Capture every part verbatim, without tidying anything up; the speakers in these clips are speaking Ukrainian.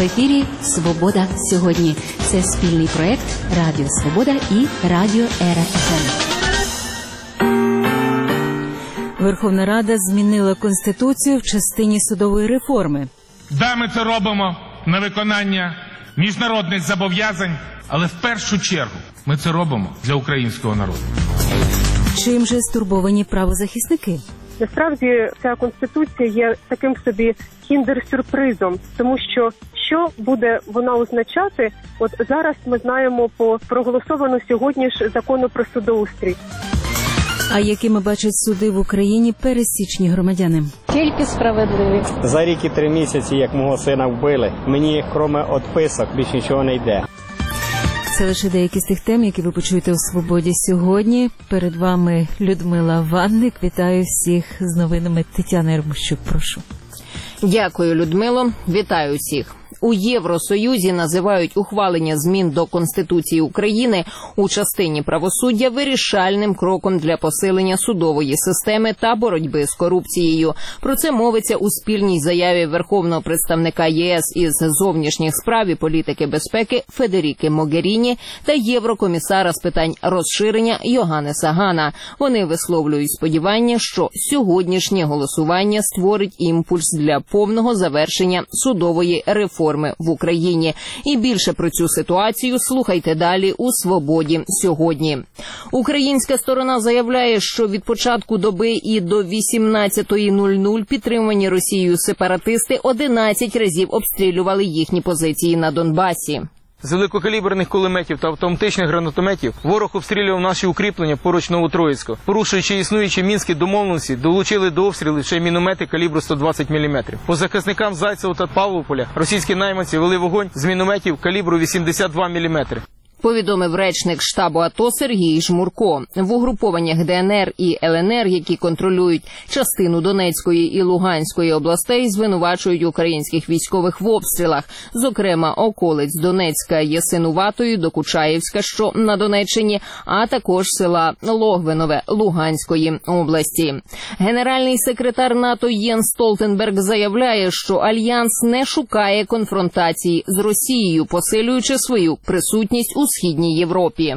В ефірі «Свобода сьогодні». Це спільний проект Радіо Свобода і Радіо Ера еф ем. Верховна Рада змінила Конституцію в частині судової реформи. Да, ми це робимо на виконання міжнародних зобов'язань, але в першу чергу ми це робимо для українського народу. Чим же стурбовані правозахисники? Насправді, ця Конституція є таким собі кіндер-сюрпризом, тому що що буде вона означати, от зараз ми знаємо по проголосовану сьогодні ж закону про судоустрій. А якими бачать суди в Україні пересічні громадяни? Тільки справедливі. За рік і три місяці, як мого сина вбили, мені, крім відписок, більше нічого не йде. Це лише деякі з тих тем, які ви почуєте у «Свободі сьогодні». Перед вами Людмила Ванник. Вітаю всіх з новинами. Тетяна Ярмощук, прошу. Дякую, Людмило. Вітаю всіх. У Євросоюзі називають ухвалення змін до Конституції України у частині правосуддя вирішальним кроком для посилення судової системи та боротьби з корупцією. Про це мовиться у спільній заяві Верховного представника ЄС із зовнішніх справ і політики безпеки Федеріки Могеріні та Єврокомісара з питань розширення Йоганнеса Гана. Вони висловлюють сподівання, що сьогоднішнє голосування створить імпульс для повного завершення судової реформи в Україні. І більше про цю ситуацію слухайте далі у «Свободі сьогодні». Українська сторона заявляє, що від початку доби і до вісімнадцятої нуль нуль підтримані Росією сепаратисти одинадцять разів обстрілювали їхні позиції на Донбасі. З великокаліберних кулеметів та автоматичних гранатометів ворог обстрілював наші укріплення поруч Новотроїцьку. Порушуючи існуючі мінські домовленості, долучили до обстрілів ще міномети калібру сто двадцять міліметрів. По захисникам Зайцева та Павлополя російські найманці вели вогонь з мінометів калібру вісімдесят два міліметри. Повідомив речник штабу АТО Сергій Жмурко. В угрупованнях ДНР і ЛНР, які контролюють частину Донецької і Луганської областей, звинувачують українських військових в обстрілах, зокрема околиць Донецька, Ясинуватої, Докучаєвська, що на Донеччині, а також села Логвинове Луганської області. Генеральний секретар НАТО Єнс Столтенберг заявляє, що Альянс не шукає конфронтації з Росією, посилюючи свою присутність у Східній Європі.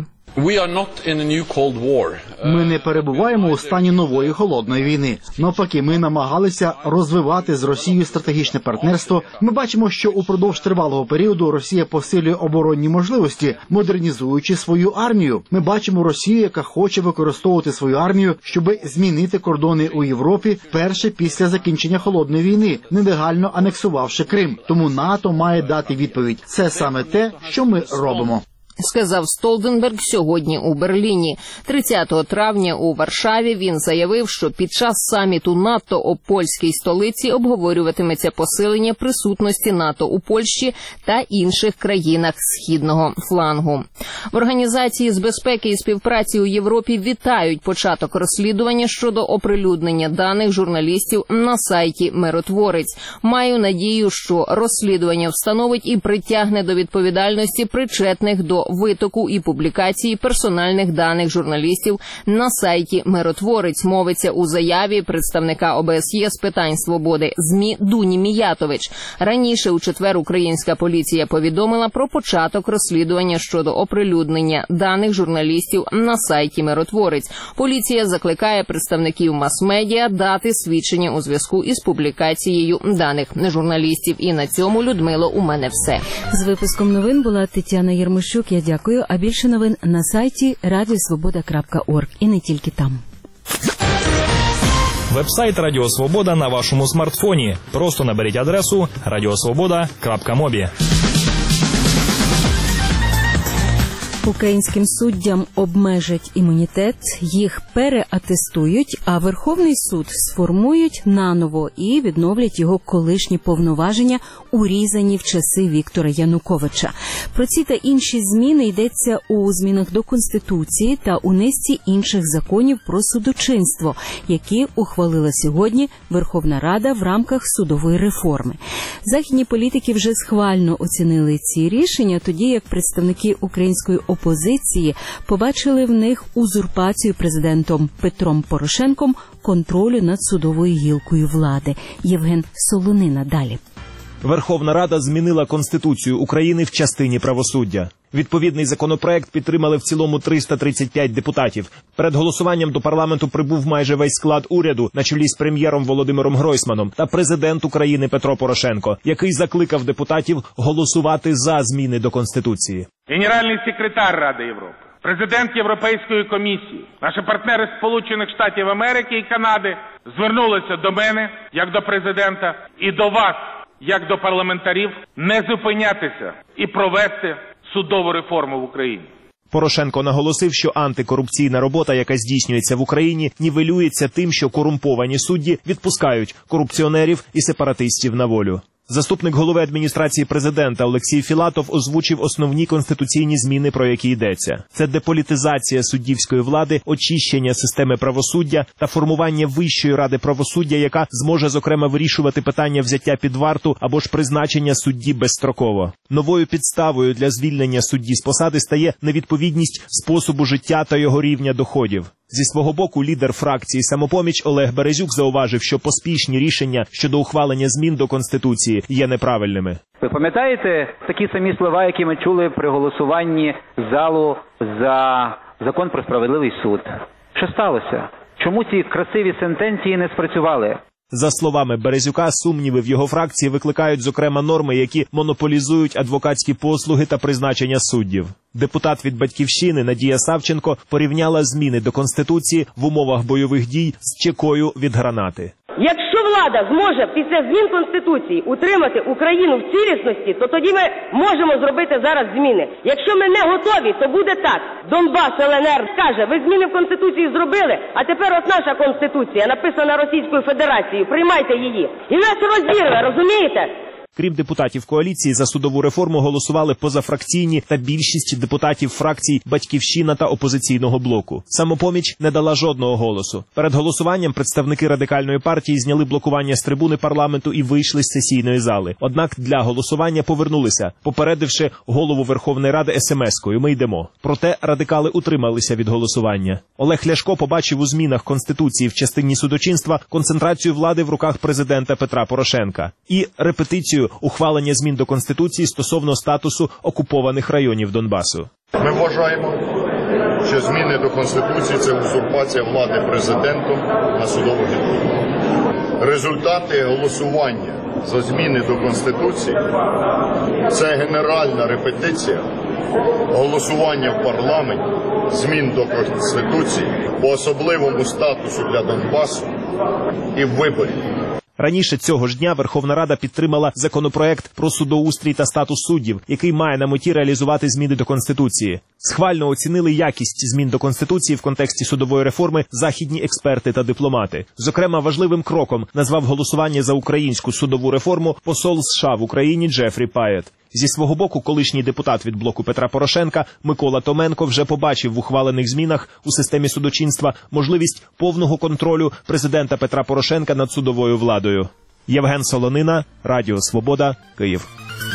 Ми не перебуваємо у стані нової холодної війни. Навпаки, ми намагалися розвивати з Росією стратегічне партнерство. Ми бачимо, що упродовж тривалого періоду Росія посилює оборонні можливості, модернізуючи свою армію. Ми бачимо Росію, яка хоче використовувати свою армію, щоб змінити кордони у Європі вперше після закінчення холодної війни, нелегально анексувавши Крим. Тому НАТО має дати відповідь. Це саме те, що ми робимо. Сказав Столтенберг сьогодні у Берліні. тридцятого травня у Варшаві він заявив, що під час саміту НАТО у польській столиці обговорюватиметься посилення присутності НАТО у Польщі та інших країнах Східного флангу. В Організації з безпеки і співпраці у Європі вітають початок розслідування щодо оприлюднення даних журналістів на сайті «Миротворець». Маю надію, що розслідування встановить і притягне до відповідальності причетних до витоку і публікації персональних даних журналістів на сайті «Миротворець», мовиться у заяві представника ОБСЄ з питань свободи ЗМІ Дуні Міятович. Раніше у четвер українська поліція повідомила про початок розслідування щодо оприлюднення даних журналістів на сайті «Миротворець». Поліція закликає представників мас-медіа дати свідчення у зв'язку із публікацією даних журналістів. І на цьому, Людмило, у мене все. З випуском новин була Тетяна Ярмощук. Я дякую. А більше новин на сайті радіо свобода крапка орг. І не тільки там. Веб-сайт Радіо Свобода на вашому смартфоні. Просто наберіть адресу радіосвобода крапка мобі. Українським суддям обмежать імунітет, їх переатестують, а Верховний суд сформують наново і відновлять його колишні повноваження, урізані в часи Віктора Януковича. Про ці та інші зміни йдеться у змінах до Конституції та у низці інших законів про судочинство, які ухвалила сьогодні Верховна Рада в рамках судової реформи. Західні політики вже схвально оцінили ці рішення, тоді як представники української опозиції побачили в них узурпацію президентом Петром Порошенком контролю над судовою гілкою влади. Євген Солонина далі. Верховна Рада змінила Конституцію України в частині правосуддя. Відповідний законопроект підтримали в цілому триста тридцять п'ять депутатів. Перед голосуванням до парламенту прибув майже весь склад уряду на чолі з прем'єром Володимиром Гройсманом та президент України Петро Порошенко, який закликав депутатів голосувати за зміни до Конституції. Генеральний секретар Ради Європи, президент Європейської комісії, наші партнери з Сполучених Штатів Америки і Канади звернулися до мене, як до президента, і до вас, як до парламентарів, не зупинятися і провести судову реформу в Україні. Порошенко наголосив, що антикорупційна робота, яка здійснюється в Україні, нівелюється тим, що корумповані судді відпускають корупціонерів і сепаратистів на волю. Заступник голови адміністрації президента Олексій Філатов озвучив основні конституційні зміни, про які йдеться. Це деполітизація суддівської влади, очищення системи правосуддя та формування Вищої ради правосуддя, яка зможе, зокрема, вирішувати питання взяття під варту або ж призначення судді безстроково. Новою підставою для звільнення судді з посади стає невідповідність способу життя та його рівня доходів. Зі свого боку, лідер фракції «Самопоміч» Олег Березюк зауважив, що поспішні рішення щодо ухвалення змін до Конституції є неправильними. Ви пам'ятаєте такі самі слова, які ми чули при голосуванні залу за закон про справедливий суд? Що сталося? Чому ці красиві сентенції не спрацювали? За словами Березюка, сумніви в його фракції викликають, зокрема, норми, які монополізують адвокатські послуги та призначення суддів. Депутат від «Батьківщини» Надія Савченко порівняла зміни до Конституції в умовах бойових дій з чекою від гранати. Якщо влада зможе після змін Конституції утримати Україну в цілісності, то тоді ми можемо зробити зараз зміни. Якщо ми не готові, то буде так. Донбас, Л Н Р каже, ви зміни в Конституції зробили, а тепер от наша Конституція, написана Російською Федерацією, приймайте її. І нас розірве, розумієте? Крім депутатів коаліції, за судову реформу голосували позафракційні та більшість депутатів фракцій «Батьківщина» та «Опозиційного блоку». «Самопоміч» не дала жодного голосу. Перед голосуванням представники Радикальної партії зняли блокування з трибуни парламенту і вийшли з сесійної зали. Однак для голосування повернулися, попередивши голову Верховної Ради ес ем ес-кою «Ми йдемо». Проте радикали утрималися від голосування. Олег Ляшко побачив у змінах Конституції в частині судочинства концентрацію влади в руках президента Петра Порошенка і репетицію ухвалення змін до Конституції стосовно статусу окупованих районів Донбасу. Ми вважаємо, що зміни до Конституції – це узурпація влади президентом на судову гілку. Результати голосування за зміни до Конституції – це генеральна репетиція голосування в парламенті змін до Конституції по особливому статусу для Донбасу і виборів. Раніше цього ж дня Верховна Рада підтримала законопроект про судоустрій та статус суддів, який має на меті реалізувати зміни до Конституції. Схвально оцінили якість змін до Конституції в контексті судової реформи західні експерти та дипломати. Зокрема, важливим кроком назвав голосування за українську судову реформу посол США в Україні Джефрі Паєт. Зі свого боку, колишній депутат від блоку Петра Порошенка Микола Томенко вже побачив в ухвалених змінах у системі судочинства можливість повного контролю президента Петра Порошенка над судовою владою. Євген Солонина, Радіо Свобода, Київ.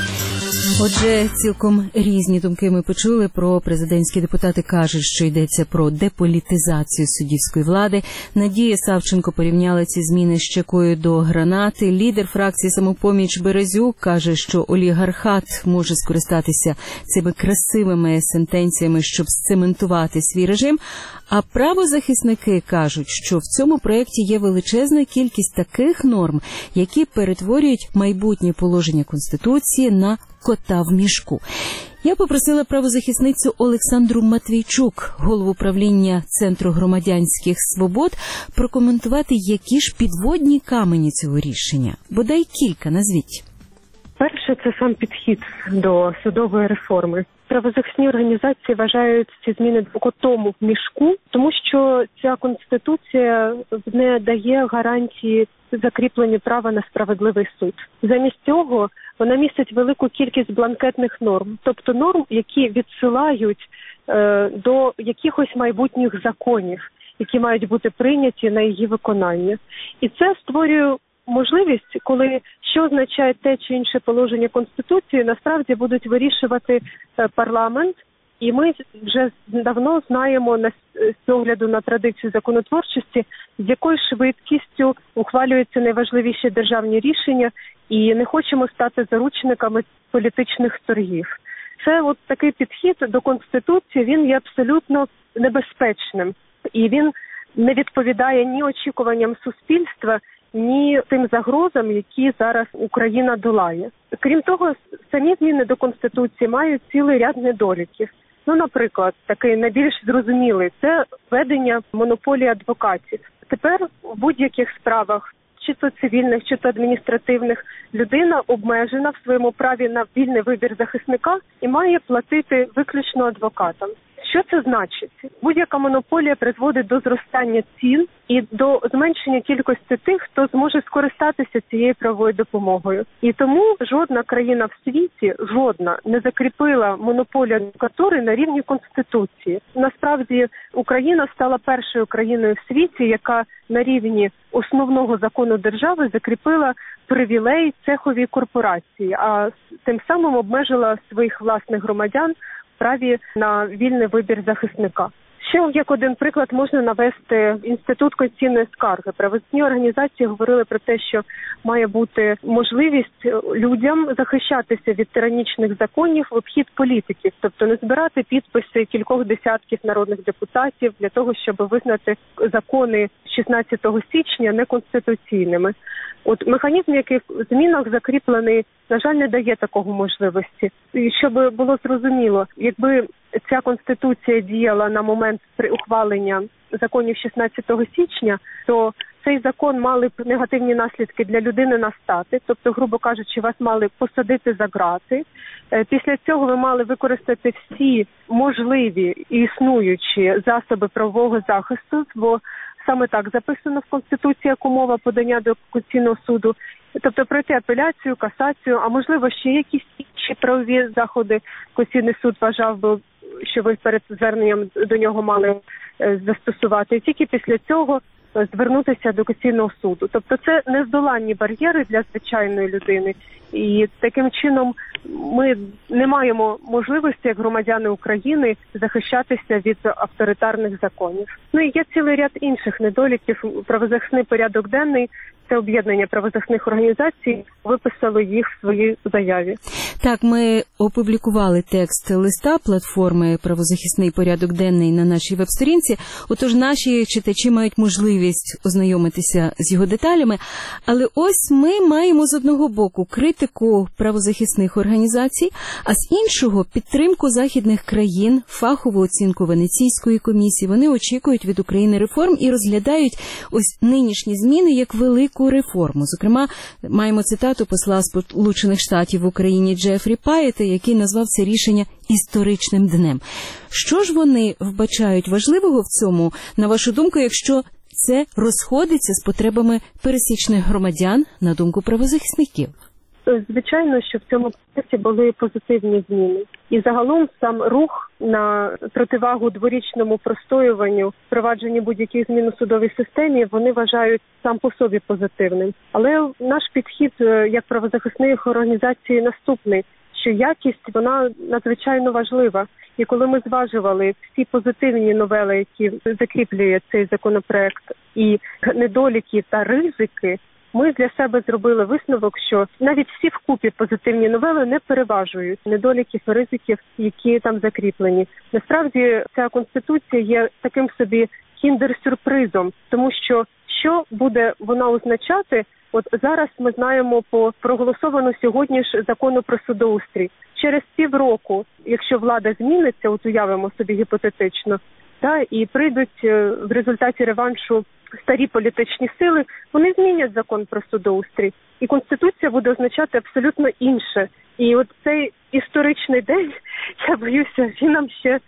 Отже, цілком різні думки ми почули. Про президентські депутати кажуть, що йдеться про деполітизацію суддівської влади. Надія Савченко порівняла ці зміни з чекою до гранати. Лідер фракції «Самопоміч» Березюк каже, що олігархат може скористатися цими красивими сентенціями, щоб сцементувати свій режим. А правозахисники кажуть, що в цьому проєкті є величезна кількість таких норм, які перетворюють майбутнє положення Конституції на кота в мішку. Я попросила правозахисницю Олександру Матвійчук, голову правління Центру громадянських свобод, прокоментувати, які ж підводні камені цього рішення. Бодай кілька назвіть. Перше – це сам підхід до судової реформи. Правозахисні організації вважають ці зміни котом в мішку, тому що ця Конституція не дає гарантії закріплення права на справедливий суд. Замість цього вона містить велику кількість бланкетних норм, тобто норм, які відсилають е, до якихось майбутніх законів, які мають бути прийняті на її виконання. І це створює можливість, коли що означає те чи інше положення Конституції, насправді будуть вирішувати парламент І ми вже давно знаємо на з огляду на традицію законотворчості, з якою швидкістю ухвалюються найважливіші державні рішення, і не хочемо стати заручниками політичних торгів. Це от такий підхід до Конституції, він є абсолютно небезпечним. І він не відповідає ні очікуванням суспільства, ні тим загрозам, які зараз Україна долає. Крім того, самі зміни до Конституції мають цілий ряд недоліків. Ну, наприклад, такий найбільш зрозумілий – це введення монополії адвокатів. Тепер в будь-яких справах, чи то цивільних, чи то адміністративних, людина обмежена в своєму праві на вільний вибір захисника і має платити виключно адвокатам. Що це значить? Будь-яка монополія призводить до зростання цін і до зменшення кількості тих, хто зможе скористатися цією правовою допомогою. І тому жодна країна в світі, жодна, не закріпила монополію адвокатури на рівні Конституції. Насправді, Україна стала першою країною в світі, яка на рівні основного закону держави закріпила привілей цеховій корпорації, а тим самим обмежила своїх власних громадян праві на вільний вибір захисника. Ще як один приклад можна навести інститут конституційної скарги. Правозахисні організації говорили про те, що має бути можливість людям захищатися від тиранічних законів в обхід політиків, тобто не збирати підписи кількох десятків народних депутатів для того, щоб визнати закони шістнадцятого січня неконституційними. От механізм, який в змінах закріплений, на жаль, не дає такого можливості. І щоб було зрозуміло, якби ця Конституція діяла на момент ухвалення законів шістнадцятого січня, то цей закон мали б негативні наслідки для людини настати, тобто, грубо кажучи, вас мали посадити за ґрати. Після цього ви мали використати всі можливі і існуючі засоби правового захисту, бо саме так записано в Конституції як умова подання до Конституційного суду. Тобто пройти апеляцію, касацію, а можливо ще якісь інші правові заходи. Конституційний суд вважав би, що ви перед зверненням до нього мали застосувати. І тільки після цього звернутися до Конституційного суду. Тобто це нездоланні бар'єри для звичайної людини. І таким чином ми не маємо можливості, як громадяни України, захищатися від авторитарних законів. Ну і є цілий ряд інших недоліків. Правозахисний порядок денний, це об'єднання правозахисних організацій, виписало їх в своїй заяві. Так, ми опублікували текст листа платформи «Правозахисний порядок денний» на нашій веб-сторінці, отож наші читачі мають можливість ознайомитися з його деталями. Але ось ми маємо з одного боку критику правозахисних організацій, а з іншого підтримку західних країн, фахову оцінку Венеційської комісії. Вони очікують від України реформ і розглядають ось нинішні зміни як велику реформу. Зокрема, маємо цитату посла Сполучених Штатів в Україні Джефрі Паєта, який назвав це рішення історичним днем. Що ж вони вбачають важливого в цьому, на вашу думку, якщо це розходиться з потребами пересічних громадян, на думку правозахисників? Звичайно, що в цьому процесі були позитивні зміни. І загалом сам рух на противагу дворічному простоюванню, впровадженню будь-яких змін у судовій системі, вони вважають сам по собі позитивним. Але наш підхід як правозахисних організацій наступний, що якість, вона надзвичайно важлива. І коли ми зважували всі позитивні новели, які закріплює цей законопроект, і недоліки та ризики, ми для себе зробили висновок, що навіть всі вкупі позитивні новели не переважують недоліків і ризиків, які там закріплені. Насправді, ця Конституція є таким собі кіндер-сюрпризом, тому що що буде вона означати, от зараз ми знаємо по проголосовану сьогодні ж закону про судоустрій. Через півроку, якщо влада зміниться, от уявимо собі гіпотетично, та, і прийдуть в результаті реваншу старі політичні сили, вони змінять закон про судоустрій. І Конституція буде означати абсолютно інше. І от цей історичний день, я боюся, він нам ще,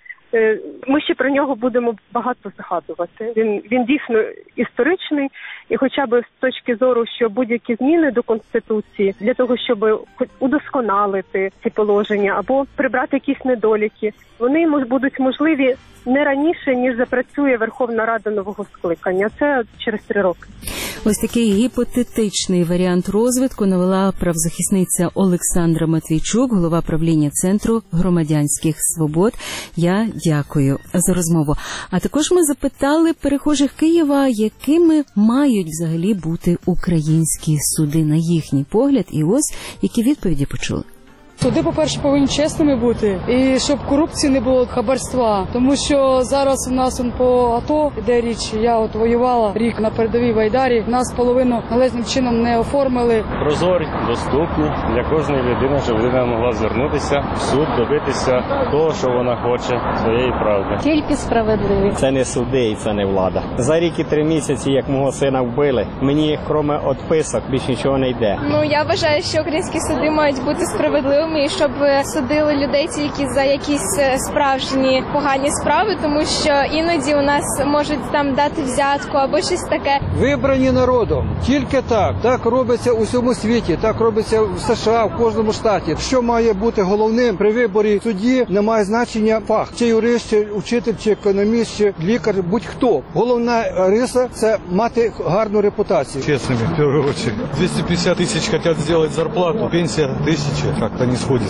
ми ще про нього будемо багато згадувати. Він, він дійсно історичний, і хоча б з точки зору, що будь-які зміни до Конституції, для того, щоб удосконалити ці положення або прибрати якісь недоліки, вони будуть можливі не раніше, ніж запрацює Верховна Рада нового скликання. Це через три роки. Ось такий гіпотетичний варіант розвитку навела правозахисниця Олександра Матвійчук, голова правління Центру громадянських свобод. Я дякую за розмову. А також ми запитали перехожих Києва, якими мають взагалі бути українські суди на їхній погляд. І ось які відповіді почули. Суди, по-перше, повинні чесними бути, і щоб корупції не було, хабарства. Тому що зараз у нас он, по АТО іде річ, я от воювала рік на передовій в Айдарі, нас половину належним чином не оформили. Прозорі, доступні для кожної людини, щоб людина могла звернутися в суд, добитися того, що вона хоче, своєї правди. Тільки справедливі. Це не суди і це не влада. За рік і три місяці, як мого сина вбили, мені, крім відписок, більш нічого не йде. Ну, я вважаю, що українські суди мають бути справедливими. І щоб судили людей тільки за якісь справжні погані справи, тому що іноді у нас можуть там дати взятку або щось таке. Вибрані народом. Тільки так. Так робиться у всьому світі, так робиться в США, в кожному штаті. Що має бути головним при виборі судді, не має значення фах. Чи юрист, чи учитель, чи економіст, чи лікар, будь-хто. Головна риса – це мати гарну репутацію. Чесними, в першу чергу. двісті п'ятдесят тисяч хочуть зробити зарплату, пенсія тисяча, як-то не сходиться.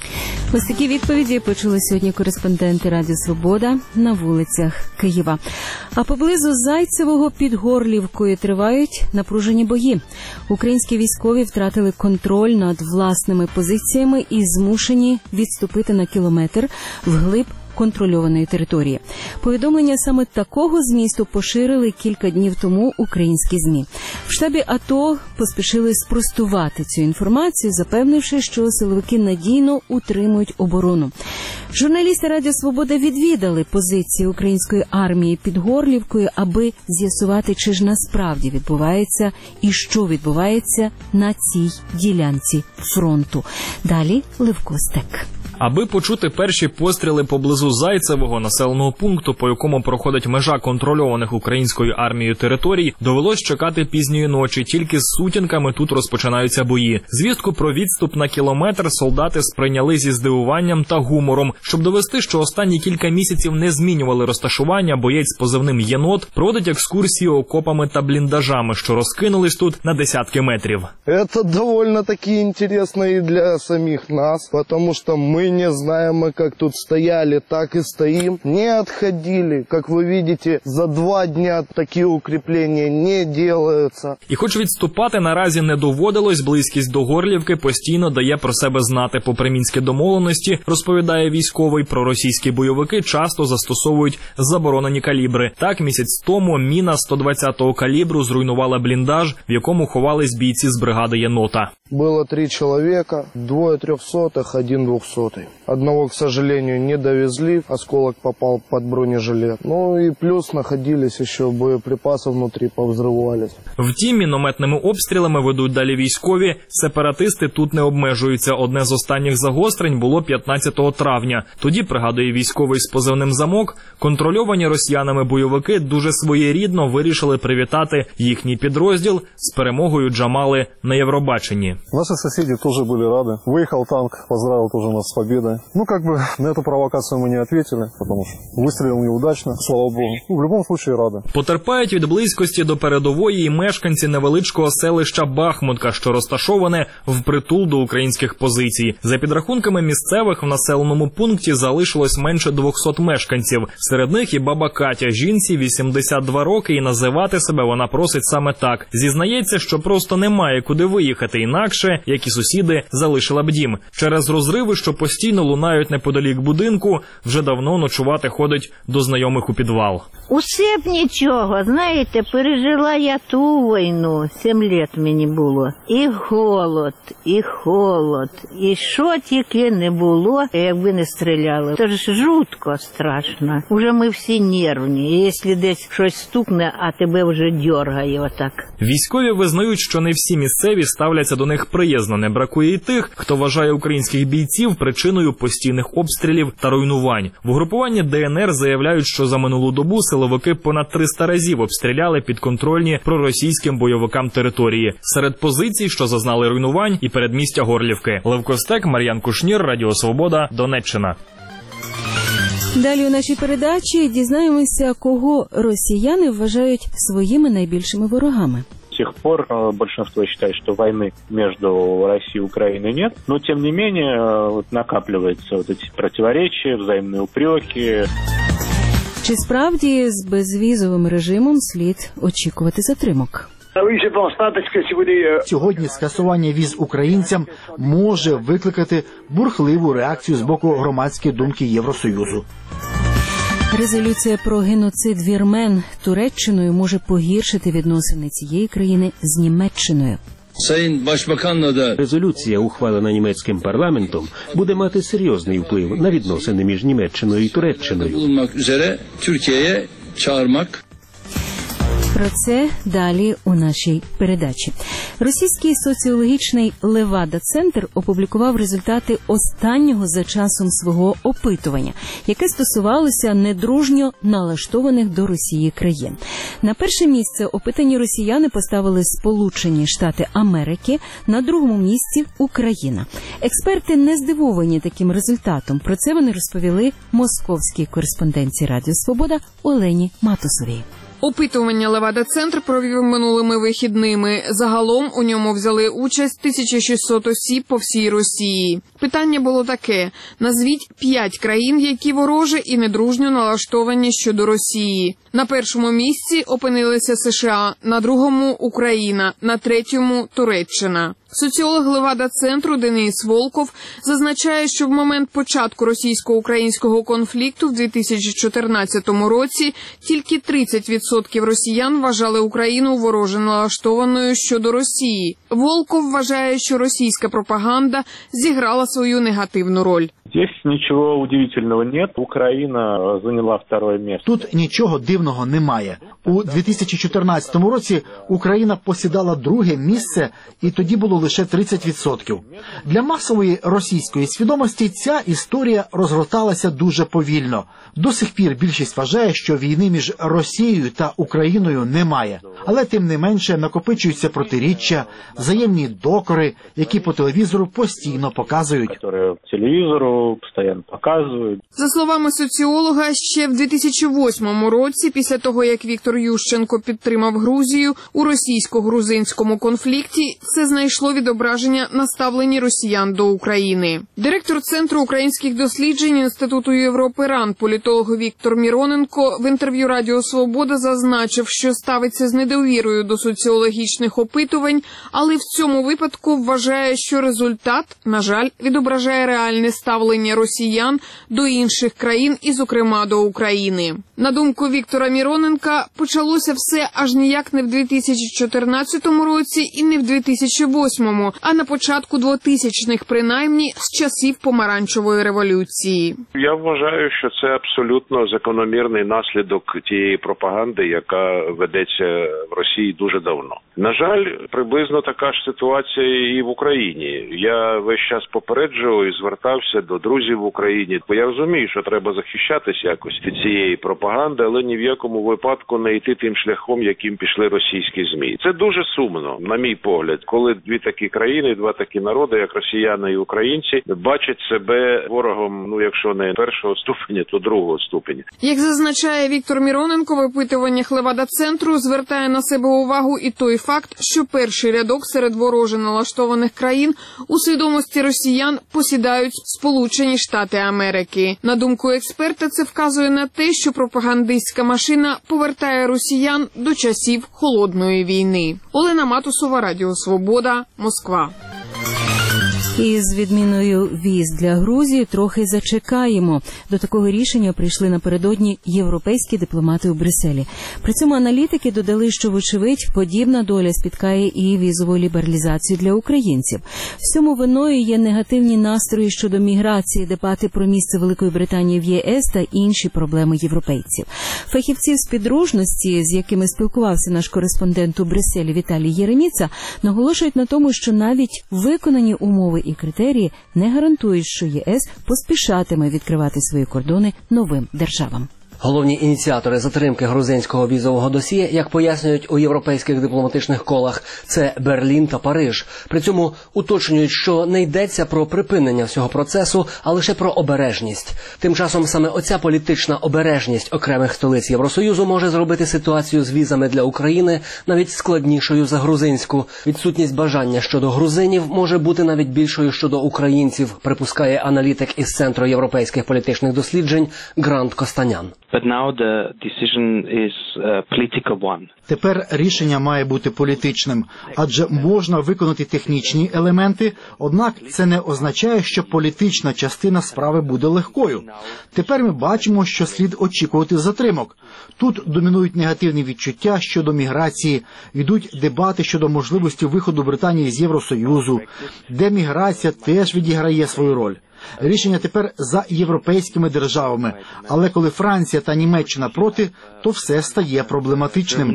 Ось такі відповіді почули сьогодні кореспонденти Радіо Свобода на вулицях Києва. А поблизу Зайцевого під Горлівкою тривають напружені бої. Українські військові втратили контроль над власними позиціями і змушені відступити на кілометр вглиб контрольованої території. Повідомлення саме такого змісту поширили кілька днів тому українські ЗМІ. В штабі АТО поспішили спростувати цю інформацію, запевнивши, що силовики надійно утримують оборону. Журналісти Радіо Свобода відвідали позиції української армії під Горлівкою, аби з'ясувати, чи ж насправді відбувається і що відбувається на цій ділянці фронту. Далі Левко Стек. Аби почути перші постріли поблизу Зайцевого, населеного пункту, по якому проходить межа контрольованих українською армією територій, довелось чекати пізньої ночі. Тільки з сутінками тут розпочинаються бої. Звістку про відступ на кілометр солдати сприйняли зі здивуванням та гумором. Щоб довести, що останні кілька місяців не змінювали розташування, боєць з позивним «Єнот» проводить екскурсії окопами та бліндажами, що розкинулись тут на десятки метрів. Це доволі-таки цікаво і для самих нас, тому що ми не знаем, мы как тут стояли, так и стоим. Не отходили. Как вы видите, за два дня такие укрепления не делаются. І хоч відступати наразі не доводилось, близькість до Горлівки постійно дає про себе знати. Попри мінські домовленості, розповідає військовий, проросійські бойовики часто застосовують заборонені калібри. Так, місяць тому міна сто двадцятого калібру зруйнувала бліндаж, в якому ховались бійці з бригади «Єнота». Было три человека, двое трехсотых, один двухсотый. Одного, к сожалению, не довезли, осколок попал под бронежилет. Ну и плюс находились еще боеприпасы внутри, повзрывались. Втім, мінометними обстрілами ведуть далі військові. Сепаратисти тут не обмежуються. Одне з останніх загострень було п'ятнадцятого травня. Тоді, пригадує військовий з позивним «Замок», контрольовані росіянами бойовики дуже своєрідно вирішили привітати їхній підрозділ з перемогою Джамали на Євробаченні. Наши соседи тоже были рады. Выехал танк, поздравил тоже нас с победой. Ну, как бы на эту провокацию мы не ответили, потому что выстрелил неудачно, слава богу. Ну, в любом случае рады. Потерпають від близькості до передової і мешканці невеличкого селища Бахмутка, що розташоване впритул до українських позицій. За підрахунками місцевих, в населеному пункті залишилось менше двохсот мешканців. Серед них і баба Катя, жінці вісімдесят два роки, і називати себе вона просить саме так. Зізнається, що просто немає куди виїхати, інакше, як і сусіди, залишила б дім. Через розриви, що постійно лунають неподалік будинку, вже давно ночувати ходить до знайомих у підвал. Усе б нічого, знаєте, пережила я ту війну, сім років мені було. І голод, і холод, і що тільки не було, якби не стріляли. Це ж жутко страшно. Уже ми всі нервні, і якщо десь щось стукне, а тебе вже дьоргає отак. Військові визнають, що не всі місцеві ставляться до них приязно. Не бракує і тих, хто вважає українських бійців причиною постійних обстрілів та руйнувань. В угрупуванні ДНР заявляють, що за минулу добу силовики понад триста разів обстріляли підконтрольні проросійським бойовикам території. Серед позицій, що зазнали руйнувань, і передмістя Горлівки. Левко Стек, Мар'ян Кушнір, Радіо Свобода, Донеччина. Далі у нашій передачі дізнаємося, кого росіяни вважають своїми найбільшими ворогами. сих пор большинство считает, что войны между Россией и Украиной нет, но тем не менее вот, накапливаются вот эти противоречия, взаимные упреки. Чи справді з безвізовим режимом слід очікувати затримок? Сьогодні скасування віз українцям може викликати бурхливу реакцію з боку громадської думки Євросоюзу. Резолюція про геноцид вірмен Туреччиною може погіршити відносини цієї країни з Німеччиною. Резолюція, ухвалена німецьким парламентом, буде мати серйозний вплив на відносини між Німеччиною і Туреччиною. Про це далі у нашій передачі. Російський соціологічний Левада-центр опублікував результати останнього за часом свого опитування, яке стосувалося недружньо налаштованих до Росії країн. На перше місце опитані росіяни поставили Сполучені Штати Америки, на другому місці – Україна. Експерти не здивовані таким результатом. Про це вони розповіли московській кореспондентці Радіо Свобода Олені Матусовій. Опитування Левада-центр провів минулими вихідними. Загалом у ньому взяли участь тисяча шістсот осіб по всій Росії. Питання було таке: назвіть п'ять країн, які вороже і недружньо налаштовані щодо Росії. На першому місці опинилися США, на другому – Україна, на третьому – Туреччина. Соціолог Левада-центру Денис Волков зазначає, що в момент початку російсько-українського конфлікту в дві тисячі чотирнадцятому році тільки тридцять відсотків росіян вважали Україну вороже налаштованою щодо Росії. Волков вважає, що російська пропаганда зіграла свою негативну роль. Здесь ничего удивительного нет. Украина заняла второе место. Тут нічого дивного немає. У дві тисячі чотирнадцятому році Україна посідала друге місце, і тоді було лише тридцять відсотків. Для масової російської свідомості ця історія розгорталася дуже повільно. До сих пір більшість вважає, що війни між Росією та Україною немає. Але тим не менше накопичуються протиріччя, взаємні докори, які по телевізору постійно показують. Телевізору постійно показують. За словами соціолога, ще в дві тисячі восьмому році, після того, як Віктор Ющенко підтримав Грузію у російсько-грузинському конфлікті, це знайшло відображення на ставленні росіян до України. Директор Центру українських досліджень Інституту Європи РАН, політолог Віктор Міроненко, в інтерв'ю Радіо Свобода зазначив, що ставиться з недовірою до соціологічних опитувань, але в цьому випадку вважає, що результат, на жаль, відображає реальне ставлення росіян до інших країн і, зокрема, до України. На думку Віктора Міроненка, почалося все аж ніяк не в дві тисячі чотирнадцятому році і не в дві тисячі восьмому, а на початку двотисячних, принаймні, з часів помаранчевої революції. Я вважаю, що це абсолютно закономірний наслідок тієї пропаганди, яка ведеться в Росії дуже давно. На жаль, приблизно така ж ситуація і в Україні. Я весь час попереджував і звертався до друзів в Україні. Бо я розумію, що треба захищатися якось від цієї пропаганди, але ні в якому випадку не йти тим шляхом, яким пішли російські ЗМІ. Це дуже сумно, на мій погляд, коли дві такі країни, два такі народи, як росіяни і українці, бачать себе ворогом, ну якщо не першого ступеня, то другого ступеня. Як зазначає Віктор Міроненко, в опитуваннях Левада-центру звертає на себе увагу і той факт, що перший рядок серед вороже налаштованих країн у свідомості росіян посідають Сполучені Штати Америки. На думку експерта, це вказує на те, що пропагандистська машина повертає росіян до часів Холодної війни. Олена Матусова, Радіо Свобода, Москва. І з відміною віз для Грузії трохи зачекаємо. До такого рішення прийшли напередодні європейські дипломати у Брюсселі. При цьому аналітики додали, що, вочевидь, подібна доля спіткає і візову лібералізацію для українців. Всьому виною є негативні настрої щодо міграції, дебати про місце Великої Британії в ЄС та інші проблеми європейців. Фахівці з підружності, з якими спілкувався наш кореспондент у Брюсселі Віталій Єреміца, наголошують на тому, що навіть виконані умови і критерії не гарантують, що ЄС поспішатиме відкривати свої кордони новим державам. Головні ініціатори затримки грузинського візового досьє, як пояснюють у європейських дипломатичних колах, це Берлін та Париж. При цьому уточнюють, що не йдеться про припинення всього процесу, а лише про обережність. Тим часом саме оця політична обережність окремих столиць Євросоюзу може зробити ситуацію з візами для України навіть складнішою за грузинську. Відсутність бажання щодо грузинів може бути навіть більшою щодо українців, припускає аналітик із Центру європейських політичних досліджень Грант Костанян. But now the decision is a political one. Тепер рішення має бути політичним, адже можна виконати технічні елементи, однак це не означає, що політична частина справи буде легкою. Тепер ми бачимо, що слід очікувати затримок. Тут домінують негативні відчуття щодо міграції, йдуть дебати щодо можливості виходу Британії з Євросоюзу, де міграція теж відіграє свою роль. Рішення тепер за європейськими державами, але коли Франція та Німеччина проти, то все стає проблематичним.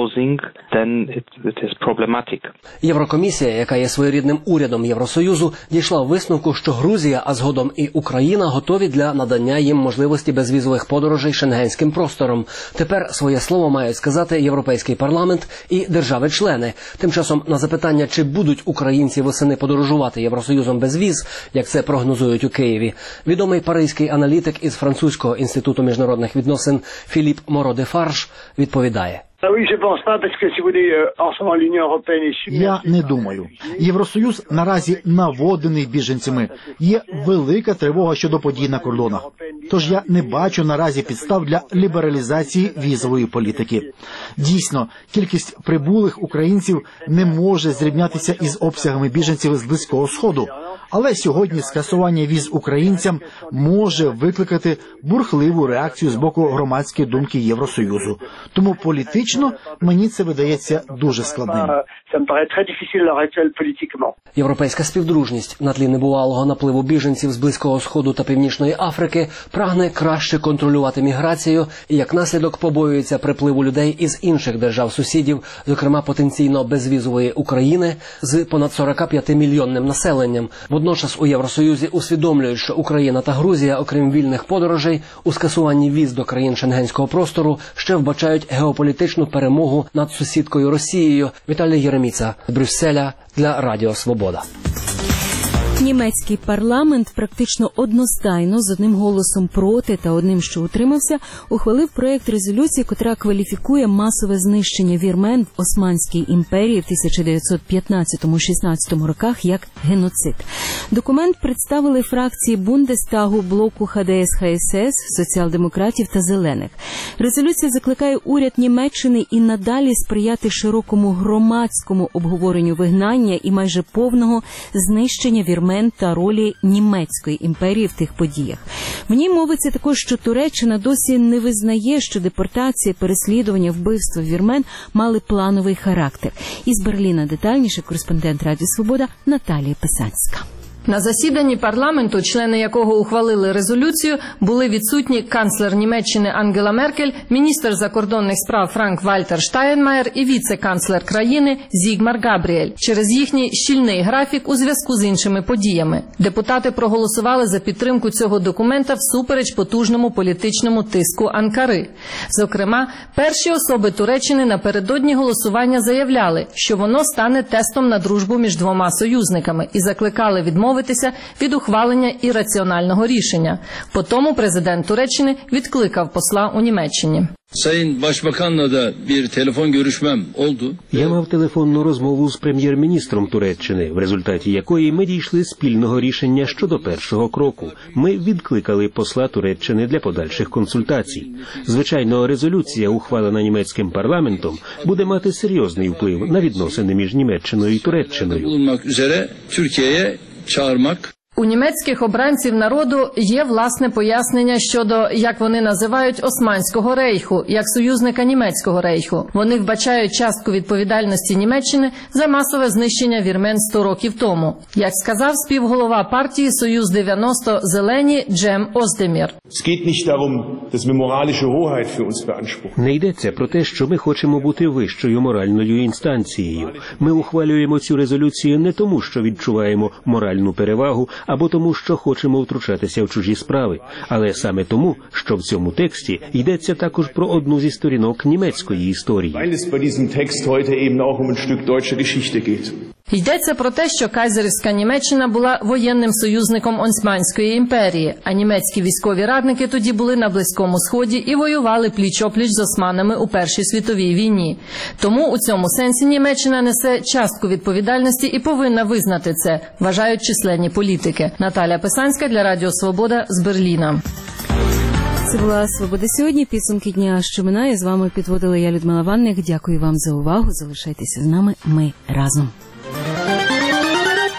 Єврокомісія, яка є своєрідним урядом Євросоюзу, дійшла висновку, що Грузія, а згодом і Україна готові для надання їм можливості безвізових подорожей шенгенським простором. Тепер своє слово мають сказати Європейський парламент і держави-члени. Тим часом на запитання, чи будуть українці восени подорожувати Євросоюзом без віз, як це прогнозує у Києві, відомий паризький аналітик із Французького інституту міжнародних відносин Філіп Моро-де-Фарж відповідає. Я не думаю. Євросоюз наразі наводнений біженцями. Є велика тривога щодо подій на кордонах. Тож я не бачу наразі підстав для лібералізації візової політики. Дійсно, кількість прибулих українців не може зрівнятися із обсягами біженців з Близького Сходу. Але сьогодні скасування віз українцям може викликати бурхливу реакцію з боку громадської думки Євросоюзу. Тому політично мені це видається дуже складним. Європейська співдружність на тлі небувалого напливу біженців з Близького Сходу та Північної Африки прагне краще контролювати міграцію і як наслідок побоюється припливу людей із інших держав-сусідів, зокрема потенційно безвізової України з понад сорок п'ять мільйонним населенням. Водночас у Євросоюзі усвідомлюють, що Україна та Грузія, окрім вільних подорожей, у скасуванні віз до країн шенгенського простору ще вбачають геополітичну перемогу над сусідкою Росією. Віталій Єреміца з Брюсселя для Радіо Свобода. Німецький парламент практично одностайно, з одним голосом проти та одним, що утримався, ухвалив проєкт резолюції, котра кваліфікує масове знищення вірмен в Османській імперії в тисяча дев'ятсот п'ятнадцятому - шістнадцятому роках як геноцид. Документ представили фракції Бундестагу, блоку ха де ес ха ес ес, соціал-демократів та зелених. Резолюція закликає уряд Німеччини і надалі сприяти широкому громадському обговоренню вигнання і майже повного знищення вірмен та ролі німецької імперії в тих подіях. В ній мовиться також, що Туреччина досі не визнає, що депортація, переслідування, вбивства вірмен мали плановий характер. Із Берліна детальніше кореспондент Радіо Свобода Наталія Писанська. На засіданні парламенту, члени якого ухвалили резолюцію, були відсутні канцлер Німеччини Ангела Меркель, міністр закордонних справ Франк-Вальтер Штайнмаєр і віце-канцлер країни Зігмар Габріель через їхній щільний графік у зв'язку з іншими подіями. Депутати проголосували за підтримку цього документа всупереч потужному політичному тиску Анкари. Зокрема, перші особи Туреччини напередодні голосування заявляли, що воно стане тестом на дружбу між двома союзниками і закликали відмовитися від ухвалення ірраціонального рішення. Потому президент Туреччини відкликав посла у Німеччині. Я мав телефонну розмову з прем'єр-міністром Туреччини, в результаті якої ми дійшли спільного рішення щодо першого кроку. Ми відкликали посла Туреччини для подальших консультацій. Звичайно, резолюція, ухвалена німецьким парламентом, буде мати серйозний вплив на відносини між Німеччиною і Туреччиною. У німецьких обранців народу є власне пояснення щодо, як вони називають, Османського рейху, як союзника німецького рейху. Вони вбачають частку відповідальності Німеччини за масове знищення вірмен сто років тому. Як сказав співголова партії «Союз дев'яносто Зелені» Джем Оздемір. Не йдеться про те, що ми хочемо бути вищою моральною інстанцією. Ми ухвалюємо цю резолюцію не тому, що відчуваємо моральну перевагу, або тому, що хочемо втручатися в чужі справи, але саме тому, що в цьому тексті йдеться також про одну зі сторінок німецької історії. Йдеться про те, що кайзерівська Німеччина була воєнним союзником Османської імперії, а німецькі військові радники тоді були на Близькому Сході і воювали пліч-опліч з османами у Першій світовій війні. Тому у цьому сенсі Німеччина несе частку відповідальності і повинна визнати це, вважають численні політики. Наталя Писанська для Радіо Свобода з Берліна. Це була «Свобода сьогодні». Підсумки дня, що минає. З вами підводила я, Людмила Ванник. Дякую вам за увагу. Залишайтеся з нами. Ми разом.